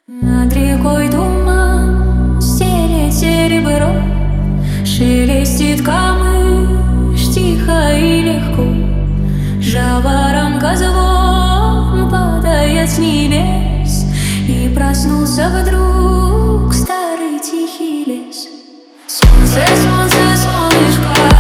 Над рекой туман стелет серебро, шелестит камыш тихо и легко. Жаворонка звон падает с небес, и проснулся вдруг старый тихий лес. Солнце, солнце, солнышко.